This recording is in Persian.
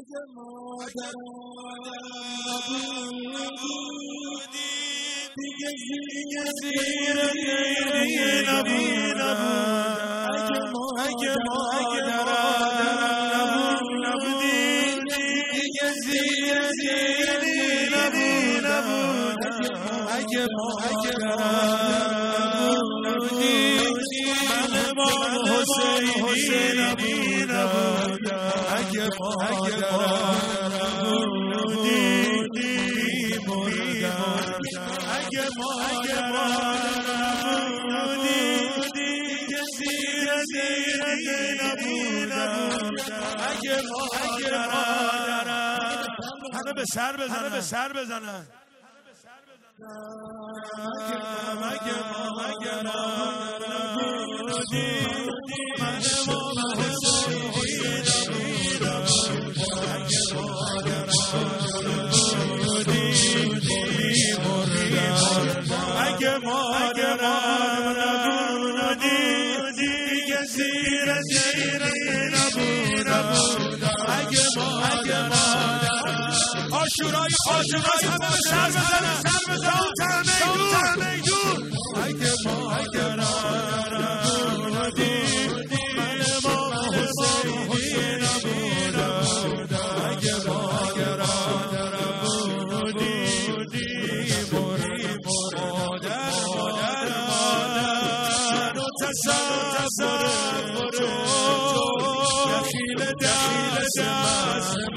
اگه مادرم نبودی دیگه زیر دیگه نبودم اگه مادرم نبودی دیگه زیر نبودم اگه مادرم نبودی من امام حسینی نبودم اگه مادرم نبودی مردم اگه مادرم نبودی دیگه زیر نبودم اگه مادرم همه به سر بزنن اگه مادرم نبودی من امام حسینی نبودم اگه اگه مادرم نبودی دیگه زیر نبودم اگه مادرم آشورای همه به سر بزنن میدون اگه مادرم نبودی من امام حسینی نبودم اگه مادرم نبودی تصور دخیل دست